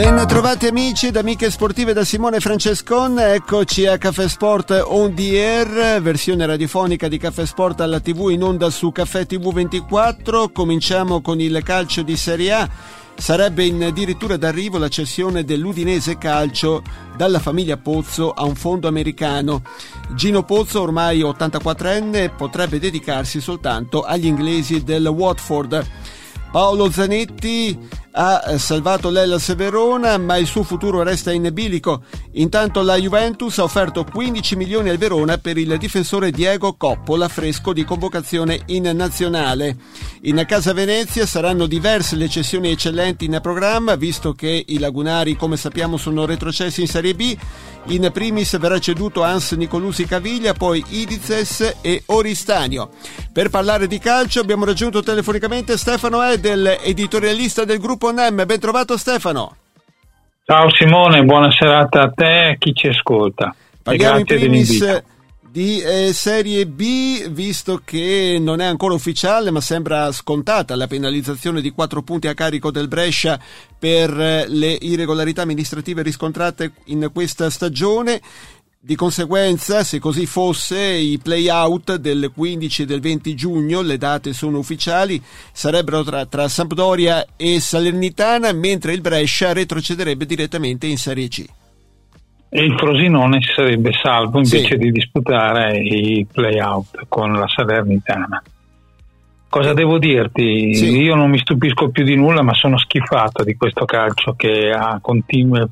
Ben trovati amici ed amiche sportive da Simone Francescon, eccoci a Caffè Sport On The Air, versione radiofonica di Caffè Sport alla TV in onda su Caffè TV 24. Cominciamo con il calcio di Serie A. Sarebbe addirittura d'arrivo la cessione dell'Udinese Calcio dalla famiglia Pozzo a un fondo americano. Gino Pozzo, ormai 84enne, potrebbe dedicarsi soltanto agli inglesi del Watford. Paolo Zanetti ha salvato l'Hellas Verona, ma il suo futuro resta in bilico. Intanto la Juventus ha offerto 15 milioni al Verona per il difensore Diego Coppola, fresco di convocazione in nazionale. In casa Venezia saranno diverse le cessioni eccellenti in programma, visto che i lagunari, come sappiamo, sono retrocessi in Serie B. In primis verrà ceduto Hans Nicolusi Caviglia, poi Idizes e Oristanio. Per parlare di calcio abbiamo raggiunto telefonicamente Stefano Edel, editorialista del gruppo NEM. Ben trovato Stefano. Ciao Simone, buona serata a te e a chi ci ascolta. Parliamo in primis di Serie B, visto che non è ancora ufficiale ma sembra scontata la penalizzazione di 4 punti a carico del Brescia per le irregolarità amministrative riscontrate in questa stagione. Di conseguenza, se così fosse, i play-out del 15 e del 20 giugno, le date sono ufficiali, sarebbero tra Sampdoria e Salernitana, mentre il Brescia retrocederebbe direttamente in Serie C. E il Frosinone sarebbe salvo invece di disputare i play-out con la Salernitana. Cosa devo dirti? Io non mi stupisco più di nulla, ma sono schifato di questo calcio che ha continui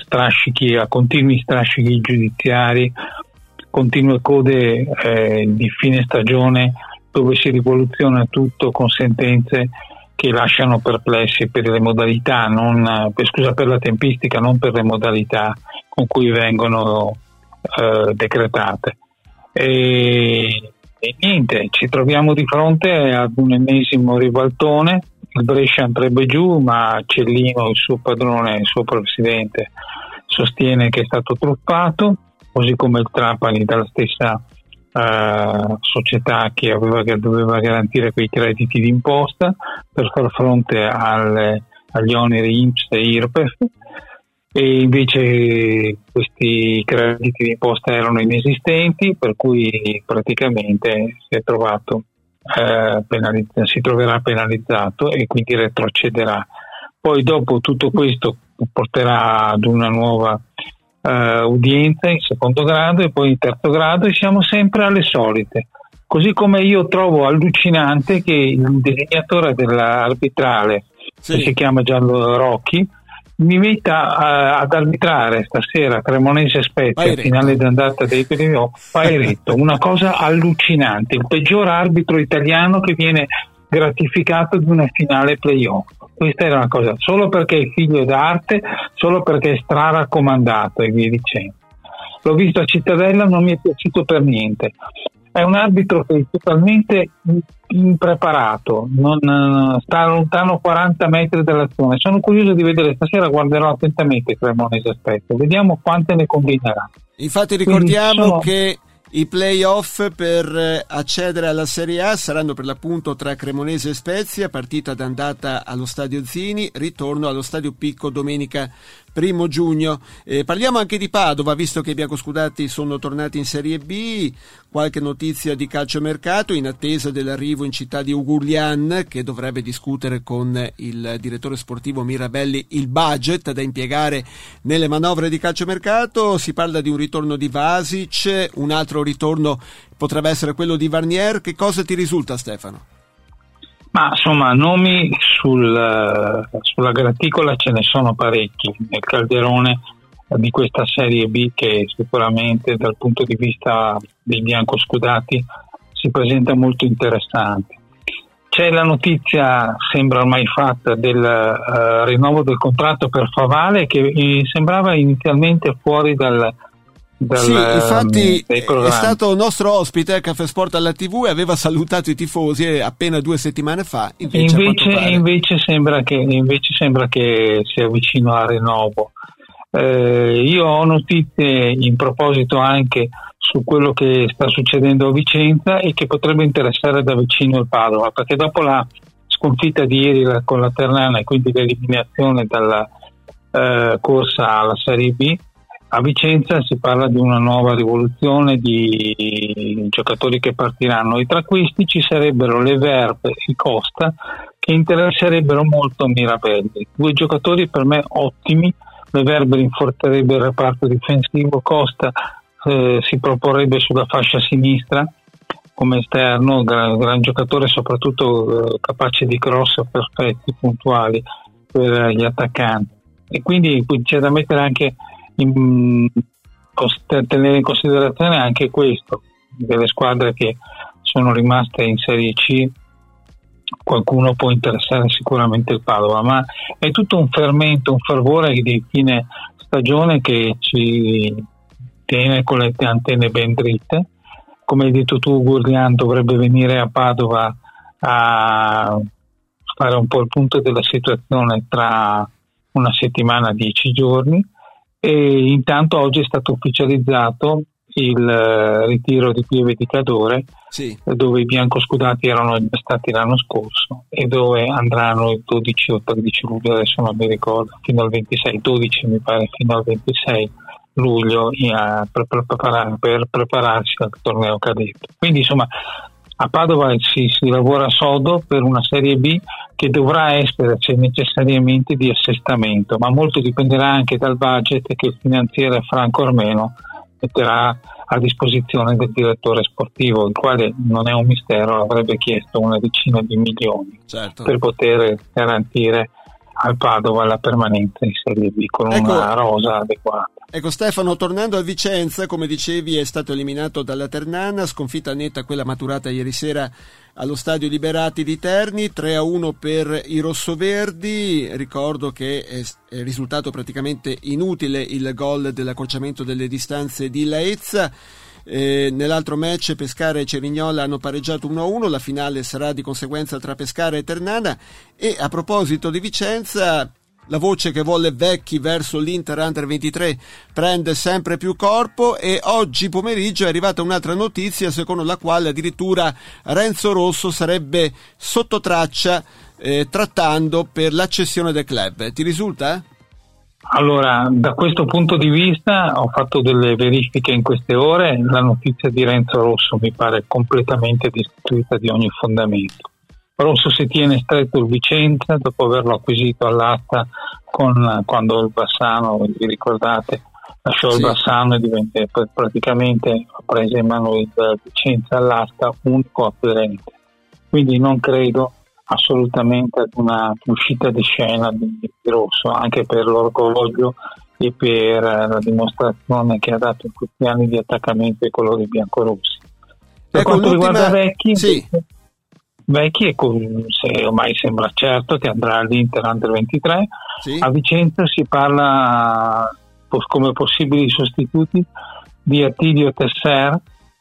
strascichi giudiziari, continue code di fine stagione dove si rivoluziona tutto con sentenze che lasciano perplessi per le modalità, per la tempistica, non per le modalità con cui vengono decretate. E niente, ci troviamo di fronte ad un ennesimo ribaltone. Il Brescia andrebbe giù, ma Cellino, il suo padrone, il suo presidente, sostiene che è stato truffato, così come il Trapani dalla stessa società che doveva garantire quei crediti d'imposta per far fronte agli oneri INPS e IRPEF, e invece questi crediti d'imposta erano inesistenti, per cui praticamente si troverà penalizzato e quindi retrocederà. Poi dopo tutto questo porterà ad una nuova udienza in secondo grado e poi in terzo grado, e siamo sempre alle solite. Così come io trovo allucinante che il designatore dell'arbitrale, che si chiama Gianlo Rocchi, mi metta ad arbitrare stasera Cremonese Spezia, finale d'andata dei playoff, Pairetto, una cosa allucinante, il peggior arbitro italiano che viene gratificato di una finale playoff. Questa era una cosa, solo perché è figlio d'arte, solo perché è straraccomandato e via dicendo. L'ho visto a Cittadella, non mi è piaciuto per niente. È un arbitro che è totalmente impreparato, non sta lontano 40 metri dall'azione. Sono curioso di vedere, stasera guarderò attentamente Cremonese Spezia, vediamo quante ne combinerà. Infatti ricordiamo che i play-off per accedere alla Serie A saranno per l'appunto tra Cremonese e Spezia, partita d'andata allo Stadio Zini, ritorno allo Stadio Picco domenica 1 giugno. Parliamo anche di Padova, visto che i biancoscudati sono tornati in Serie B. Qualche notizia di calciomercato in attesa dell'arrivo in città di Uguglian, che dovrebbe discutere con il direttore sportivo Mirabelli il budget da impiegare nelle manovre di calciomercato. Si parla di un ritorno di Vasic, un altro ritorno potrebbe essere quello di Varnier. Che cosa ti risulta, Stefano? Ma insomma, nomi sulla graticola ce ne sono parecchi nel calderone di questa Serie B, che sicuramente dal punto di vista dei biancoscudati si presenta molto interessante. C'è la notizia, sembra ormai fatta, del rinnovo del contratto per Favale, che sembrava inizialmente fuori sì, infatti è stato nostro ospite a Caffè Sport alla TV e aveva salutato i tifosi appena 2 settimane fa. Invece sembra che sia vicino al rinnovo. Io ho notizie in proposito anche su quello che sta succedendo a Vicenza e che potrebbe interessare da vicino il Padova, perché dopo la sconfitta di ieri con la Ternana e quindi l'eliminazione dalla corsa alla Serie B. A Vicenza si parla di una nuova rivoluzione di giocatori che partiranno, e tra questi ci sarebbero Leverp e Costa, che interesserebbero molto Mirabelli. Due giocatori per me ottimi. Leverp rinforzerebbe il reparto difensivo, Costa si proporrebbe sulla fascia sinistra come esterno, gran giocatore, soprattutto capace di cross perfetti, puntuali per gli attaccanti, e quindi c'è da mettere anche tenere in considerazione anche questo, delle squadre che sono rimaste in Serie C. Qualcuno può interessare sicuramente il Padova, ma è tutto un fermento, un fervore di fine stagione che ci tiene con le antenne ben dritte. Come hai detto tu, Gurlian dovrebbe venire a Padova a fare un po' il punto della situazione tra una settimana, 10 giorni, e intanto oggi è stato ufficializzato il ritiro di Pieve di Cadore, sì, dove i biancoscudati erano stati l'anno scorso e dove andranno il 12 o 13 luglio, adesso non mi ricordo, fino al 26, 12 mi pare, fino al 26 luglio per prepararsi al torneo cadetto. Quindi insomma a Padova si lavora sodo per una Serie B che dovrà essere necessariamente di assestamento, ma molto dipenderà anche dal budget che il finanziere Franco Armeno metterà a disposizione del direttore sportivo, il quale, non è un mistero, avrebbe chiesto una decina di milioni, certo, per poter garantire al Padova la permanenza in Serie B con una rosa adeguata. Ecco Stefano, tornando a Vicenza, come dicevi è stato eliminato dalla Ternana, sconfitta netta quella maturata ieri sera allo Stadio Liberati di Terni, 3-1 per i rossoverdi. Ricordo che è risultato praticamente inutile il gol dell'accorciamento delle distanze di Laezza. Nell'altro match Pescara e Cerignola hanno pareggiato 1-1, la finale sarà di conseguenza tra Pescara e Ternana. E a proposito di Vicenza, la voce che vuole Vecchi verso l'Inter Under 23 prende sempre più corpo, e oggi pomeriggio è arrivata un'altra notizia secondo la quale addirittura Renzo Rosso sarebbe sotto traccia trattando per l'accessione del club. Ti risulta? Allora, da questo punto di vista ho fatto delle verifiche in queste ore. La notizia di Renzo Rosso mi pare completamente destituita di ogni fondamento. Rosso si tiene stretto il Vicenza dopo averlo acquisito all'asta quando il Bassano, vi ricordate, lasciò il Bassano e divenne praticamente, prese in mano il Vicenza all'asta unico acquirente. Quindi non credo assolutamente ad una uscita di scena di Rosso, anche per l'orgoglio e per la dimostrazione che ha dato in questi anni di attaccamento ai colori biancorossi. Per quanto riguarda Vecchi, Vecchi ormai sembra certo che andrà all'Inter Under 23. A Vicenza si parla come possibili sostituti di Attilio Tesser,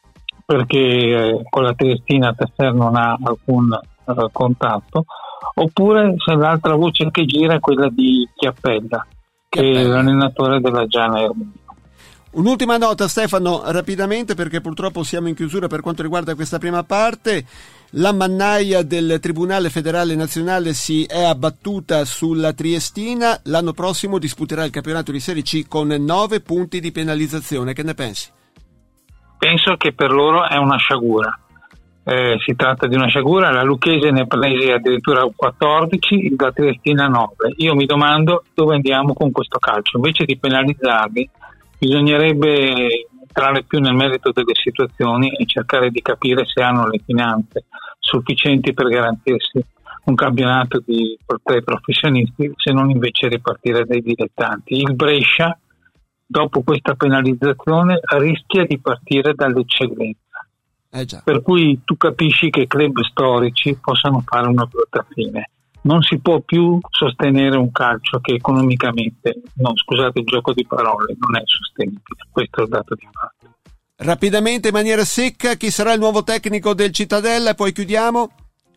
perché con la Triestina Tesser non ha alcun contatto, oppure se l'altra voce che gira è quella di Chiappella, che è l'allenatore della Giana Erminio. Un'ultima nota Stefano, rapidamente, perché purtroppo siamo in chiusura per quanto riguarda questa prima parte. La mannaia del Tribunale Federale Nazionale si è abbattuta sulla Triestina, l'anno prossimo disputerà il campionato di Serie C con 9 punti di penalizzazione. Che ne pensi? Penso che per loro è una sciagura. Si tratta di una sciagura, la Lucchese ne prese addirittura 14, la Triestina 9. Io mi domando dove andiamo con questo calcio. Invece di penalizzarli bisognerebbe entrare più nel merito delle situazioni e cercare di capire se hanno le finanze sufficienti per garantirsi un campionato per i professionisti, se non invece ripartire dai dilettanti. Il Brescia, dopo questa penalizzazione, rischia di partire dall'eccellenza. Per cui tu capisci che club storici possano fare una brutta fine. Non si può più sostenere un calcio che economicamente, scusate il gioco di parole, non è sostenibile. Questo è il dato di fatto. Rapidamente, in maniera secca, chi sarà il nuovo tecnico del Cittadella e poi chiudiamo?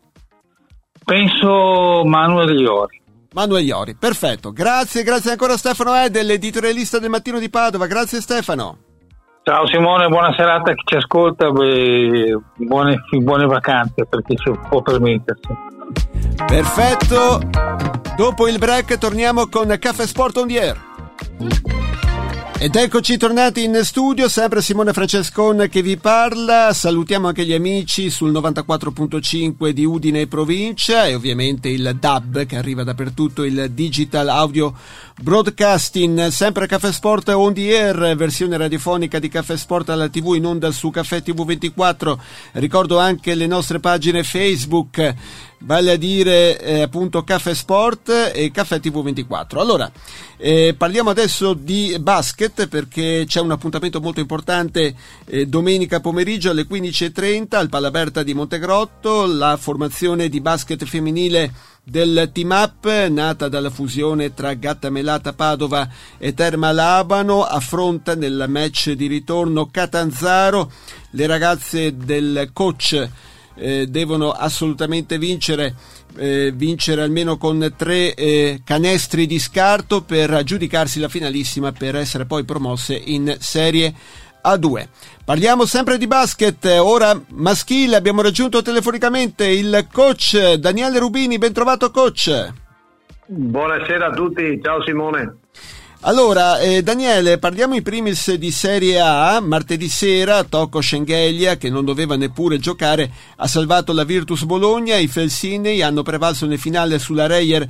Penso Manuel Iori, perfetto. Grazie ancora Stefano Edel, editorialista del Mattino di Padova. Grazie Stefano. Ciao Simone, buona serata a chi ci ascolta, buone vacanze per chi si può permettersi. Perfetto, dopo il break torniamo con Caffè Sport on the Air. Ed eccoci tornati in studio, sempre Simone Francescon che vi parla. Salutiamo anche gli amici sul 94.5 di Udine e provincia e ovviamente il DAB che arriva dappertutto, il Digital Audio Broadcasting. Sempre Caffè Sport on the Air, versione radiofonica di Caffè Sport alla TV in onda su Caffè TV 24. Ricordo anche le nostre pagine Facebook, vale a dire appunto Caffè Sport e Caffè TV 24. Allora, parliamo adesso di basket perché c'è un appuntamento molto importante domenica pomeriggio alle 15:30 al Palaberta di Montegrotto, la formazione di basket femminile del Team Up, nata dalla fusione tra Gatta Melata Padova e Terma Labano, affronta nel match di ritorno Catanzaro. Le ragazze del coach devono assolutamente vincere almeno con 3 canestri di scarto per aggiudicarsi la finalissima per essere poi promosse in Serie A2. Parliamo sempre di basket, ora maschile. Abbiamo raggiunto telefonicamente il coach Daniele Rubini. Ben trovato, coach. Buonasera a tutti, ciao Simone. Allora, Daniele, parliamo in primis di Serie A. Martedì sera Tocco Schengelia, che non doveva neppure giocare, ha salvato la Virtus Bologna. I Felsinei hanno prevalso nel finale sulla Reyer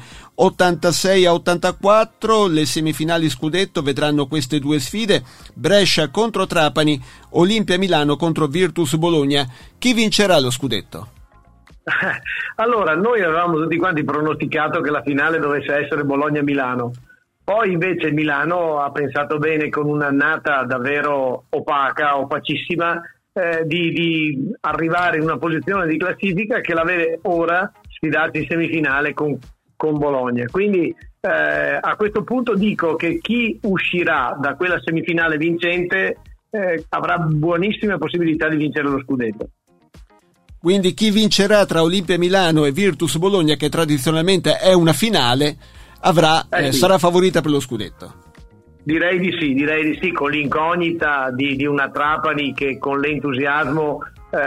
86-84. Le semifinali scudetto vedranno queste due sfide: Brescia contro Trapani, Olimpia Milano contro Virtus Bologna. Chi vincerà lo scudetto? Allora, noi avevamo tutti quanti pronosticato che la finale dovesse essere Bologna-Milano. Poi invece Milano ha pensato bene, con un'annata davvero opacissima, di arrivare in una posizione di classifica che la vede ora sfidarsi in semifinale con Bologna. Quindi a questo punto dico che chi uscirà da quella semifinale vincente avrà buonissime possibilità di vincere lo scudetto. Quindi chi vincerà tra Olimpia Milano e Virtus Bologna, che tradizionalmente è una finale, sarà favorita per lo scudetto. Direi di sì, con l'incognita di una Trapani che, con l'entusiasmo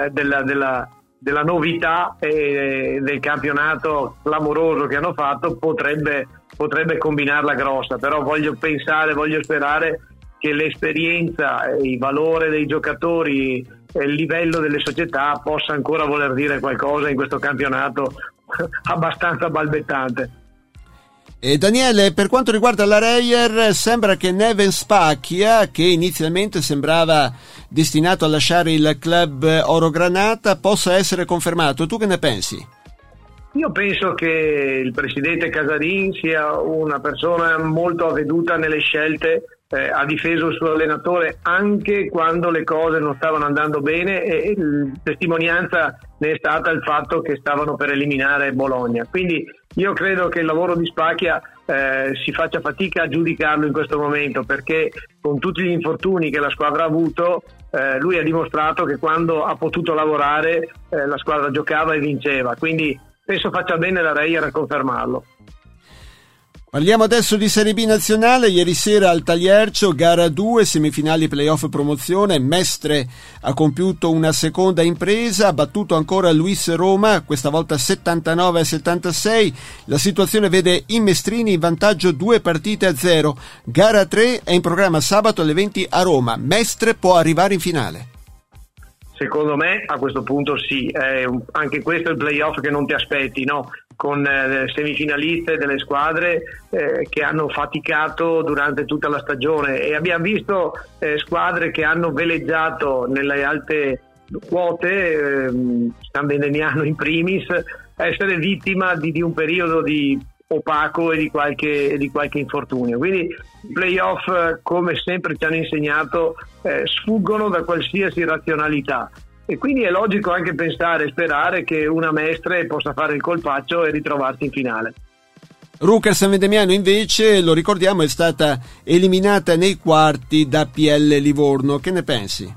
della novità e del campionato clamoroso che hanno fatto, potrebbe combinarla grossa. Però voglio sperare che l'esperienza, il valore dei giocatori e il livello delle società possa ancora voler dire qualcosa in questo campionato abbastanza balbettante. E Daniele, per quanto riguarda la Reyer, sembra che Neven Spacchia, che inizialmente sembrava destinato a lasciare il club Orogranata, possa essere confermato. Tu che ne pensi? Io penso che il presidente Casarin sia una persona molto avveduta nelle scelte, ha difeso il suo allenatore anche quando le cose non stavano andando bene, e testimonianza ne è stata il fatto che stavano per eliminare Bologna. Quindi io credo che il lavoro di Spacchia si faccia fatica a giudicarlo in questo momento, perché con tutti gli infortuni che la squadra ha avuto, lui ha dimostrato che quando ha potuto lavorare la squadra giocava e vinceva. Quindi penso faccia bene la Reyer a confermarlo. Parliamo adesso di Serie B nazionale. Ieri sera al Tagliercio, gara 2, semifinali playoff promozione. Mestre ha compiuto una seconda impresa, ha battuto ancora Luis Roma, questa volta 79-76. La situazione vede i mestrini in vantaggio 2-0. Gara 3 è in programma sabato alle 20 a Roma. Mestre può arrivare in finale? Secondo me a questo punto sì, anche questo è il playoff che non ti aspetti, no? Con le semifinaliste delle squadre che hanno faticato durante tutta la stagione, e abbiamo visto squadre che hanno veleggiato nelle alte quote, San Bendeniano in primis, essere vittima di un periodo di opaco e di qualche infortunio. Quindi i playoff, come sempre ci hanno insegnato, sfuggono da qualsiasi razionalità, e quindi è logico anche pensare e sperare che una Mestre possa fare il colpaccio e ritrovarsi in finale. Rucker San Vendemiano invece, lo ricordiamo, è stata eliminata nei quarti da PL Livorno. Che ne pensi?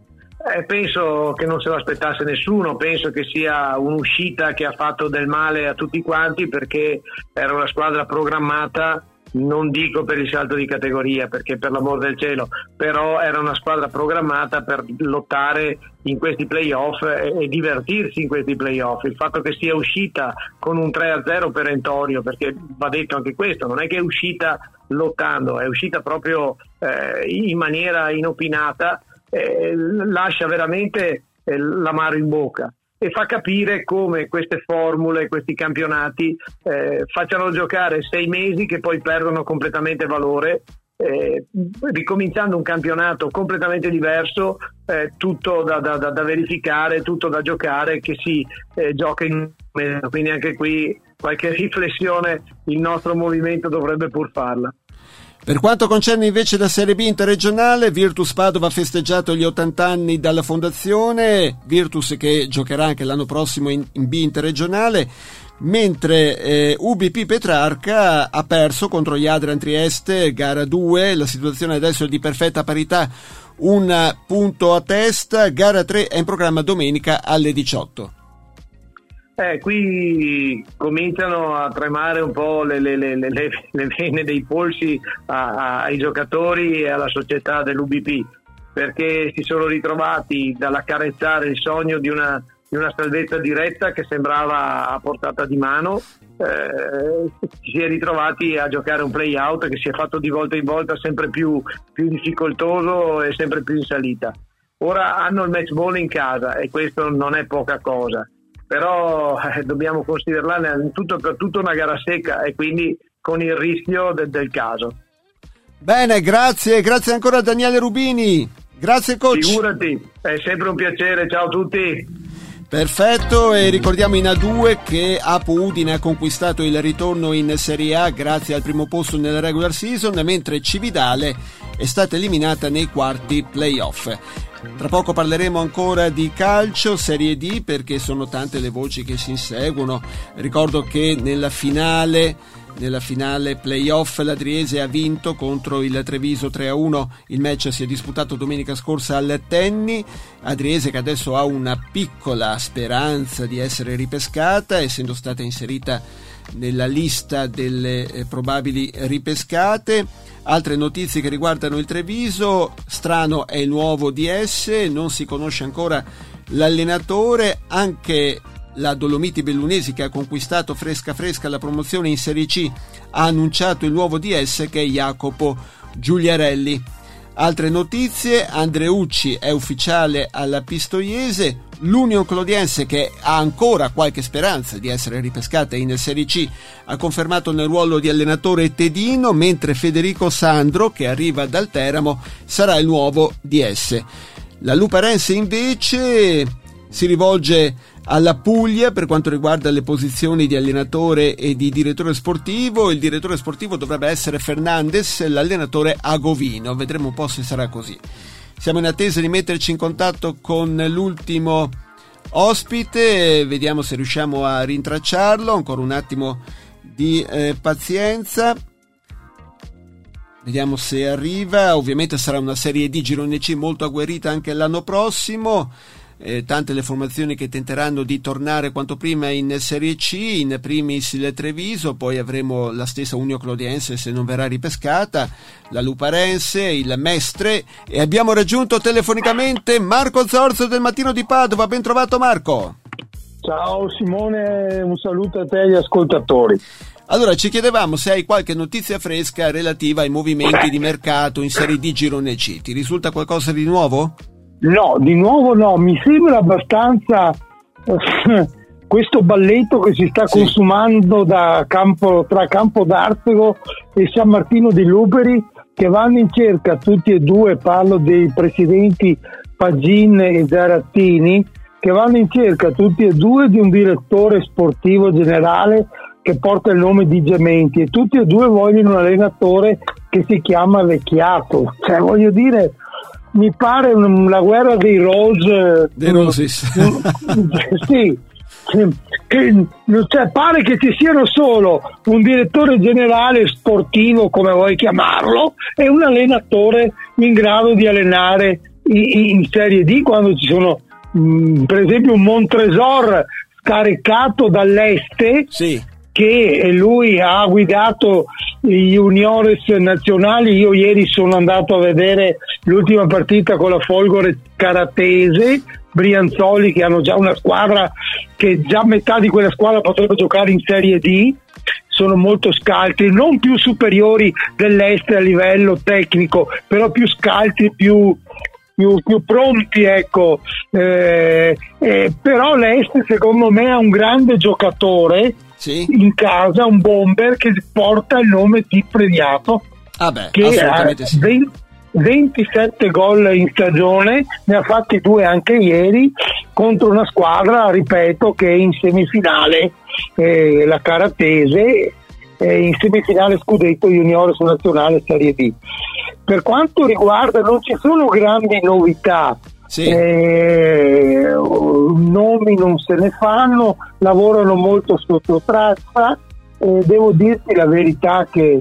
Penso che non se lo aspettasse nessuno, penso che sia un'uscita che ha fatto del male a tutti quanti, perché era una squadra programmata non dico per il salto di categoria, perché per l'amor del cielo, però era una squadra programmata per lottare in questi playoff e divertirsi in questi playoff. Il fatto che sia uscita con un 3-0 perentorio, perché va detto anche questo, non è che è uscita lottando, è uscita proprio in maniera inopinata, lascia veramente l'amaro in bocca e fa capire come queste formule, questi campionati facciano giocare 6 mesi che poi perdono completamente valore, ricominciando un campionato completamente diverso, tutto da verificare, tutto da giocare, che si gioca in un mese. Quindi anche qui qualche riflessione il nostro movimento dovrebbe pur farla. Per quanto concerne invece la Serie B interregionale, Virtus Padova ha festeggiato gli 80 anni dalla fondazione, Virtus che giocherà anche l'anno prossimo in B interregionale, mentre UBP Petrarca ha perso contro gli Adrian Trieste, gara 2, la situazione adesso è di perfetta parità, un punto a testa, gara 3 è in programma domenica alle 18. Qui cominciano a tremare un po' le vene dei polsi ai giocatori e alla società dell'UBP, perché si sono ritrovati dall'accarezzare il sogno di una salvezza diretta che sembrava a portata di mano, si è ritrovati a giocare un play out che si è fatto di volta in volta sempre più difficoltoso e sempre più in salita. Ora hanno il match ball in casa e questo non è poca cosa, però dobbiamo considerarla in tutto e per tutto una gara secca e quindi con il rischio del caso. Bene, grazie ancora a Daniele Rubini, grazie coach. Figurati, è sempre un piacere, ciao a tutti. Perfetto, e ricordiamo in A2 che Apo Udine ha conquistato il ritorno in Serie A grazie al primo posto nella regular season, mentre Cividale è stata eliminata nei quarti playoff. Tra poco parleremo ancora di calcio, Serie D, perché sono tante le voci che si inseguono. Ricordo che nella finale playoff l'Adriese ha vinto contro il Treviso 3-1, il match si è disputato domenica scorsa al Tenni, Adriese che adesso ha una piccola speranza di essere ripescata, essendo stata inserita nella lista delle probabili ripescate. Altre notizie che riguardano il Treviso: Strano è il nuovo DS, non si conosce ancora l'allenatore, anche la Dolomiti Bellunesi, che ha conquistato fresca la promozione in Serie C, ha annunciato il nuovo DS che è Jacopo Giuliarelli. Altre notizie: Andreucci è ufficiale alla Pistoiese, l'Union Clodiense, che ha ancora qualche speranza di essere ripescata in Serie C, ha confermato nel ruolo di allenatore Tedino, mentre Federico Sandro, che arriva dal Teramo, sarà il nuovo DS. La Luparense invece si rivolge alla Puglia per quanto riguarda le posizioni di allenatore e di direttore sportivo. Il direttore sportivo dovrebbe essere Fernandez, l'allenatore Agovino, vedremo un po' se sarà così. Siamo in attesa di metterci in contatto con l'ultimo ospite, vediamo se riusciamo a rintracciarlo, ancora un attimo di pazienza, vediamo se arriva. Ovviamente sarà una Serie D Girone C molto agguerrita anche l'anno prossimo. Tante le formazioni che tenteranno di tornare quanto prima in Serie C, in primis il Treviso, poi avremo la stessa Union Clodiense se non verrà ripescata, la Luparense, il Mestre, e abbiamo raggiunto telefonicamente Marco Zorzo del Mattino di Padova. Ben trovato Marco. Ciao Simone, un saluto a te e agli ascoltatori. Allora, ci chiedevamo se hai qualche notizia fresca relativa ai movimenti di mercato in Serie D Girone C. Ti risulta qualcosa di nuovo? No, di nuovo no, mi sembra abbastanza questo balletto che si sta consumando tra Campo d'Arsego e San Martino di Luperi, che vanno in cerca tutti e due, parlo dei presidenti Pagin e Zarattini, che vanno in cerca tutti e due di un direttore sportivo generale che porta il nome di Gementi, e tutti e due vogliono un allenatore che si chiama Vecchiato. Cioè, voglio dire, mi pare la guerra dei Rose, dei Roses. Sì, cioè, pare che ci siano solo un direttore generale sportivo, come vuoi chiamarlo, e un allenatore in grado di allenare in Serie D, quando ci sono per esempio un Montresor scaricato dall'Este, sì, che lui ha guidato i juniores nazionali. Io ieri sono andato a vedere l'ultima partita con la Folgore Caratese, Brianzoli, che hanno già una squadra che già metà di quella squadra potrebbe giocare in Serie D. Sono molto scaltri, non più superiori dell'Est a livello tecnico, però più scaltri, più pronti, ecco. Però l'Est secondo me ha un grande giocatore in casa, un bomber che porta il nome di Prediato, che ha 27 gol in stagione, ne ha fatti 2 anche ieri contro una squadra, ripeto, che è in semifinale, la Caratese, in semifinale scudetto juniore su nazionale Serie D. Per quanto riguarda, non ci sono grandi novità, nomi non se ne fanno, lavorano molto sotto traccia, devo dirti la verità che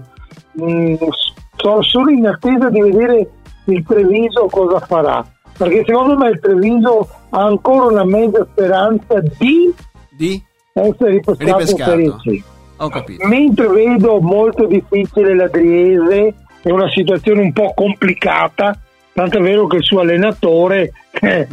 sono in attesa di vedere il Treviso cosa farà, perché secondo me il Treviso ha ancora una mezza speranza di essere ripescato in Serie C. Ho capito. Mentre vedo molto difficile l'Adriese, è una situazione un po' complicata, tanto è vero che il suo allenatore è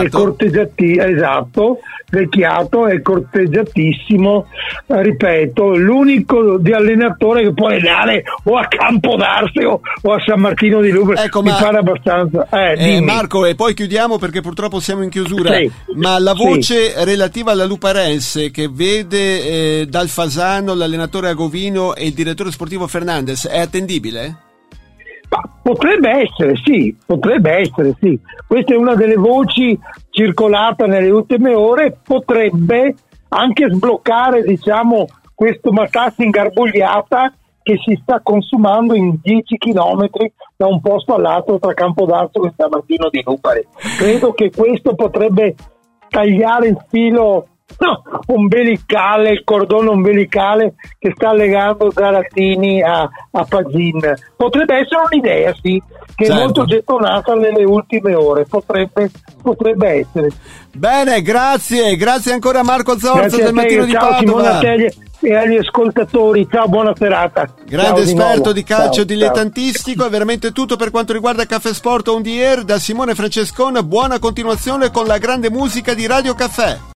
vecchiato, è corteggiatissimo, ripeto, l'unico di allenatore che può allenare o a Campodarsego o a San Martino di Lubero. Ecco, mi pare abbastanza. Marco, e poi chiudiamo perché purtroppo siamo in chiusura. Ma la voce relativa alla Luparense, che vede Dal Fasano, l'allenatore Agovino e il direttore sportivo Fernandez, è attendibile? Potrebbe essere sì. Questa è una delle voci circolata nelle ultime ore, potrebbe anche sbloccare, diciamo, questo matassa ingarbugliata che si sta consumando in 10 chilometri da un posto all'altro tra Campodarsego e San Martino di Lupari. Credo che questo potrebbe tagliare il filo umbilicale, il cordone umbilicale che sta legando Zarattini a Pagin. Potrebbe essere un'idea, che è molto gettonata nelle ultime ore, potrebbe essere. Bene, grazie ancora Marco Zorzi del Mattino di Padova. Simone, a te e agli ascoltatori, ciao, buona serata. Grande esperto di calcio dilettantistico. È veramente tutto per quanto riguarda Caffè Sport On The Air. Da Simone Francescon, buona continuazione con la grande musica di Radio Caffè.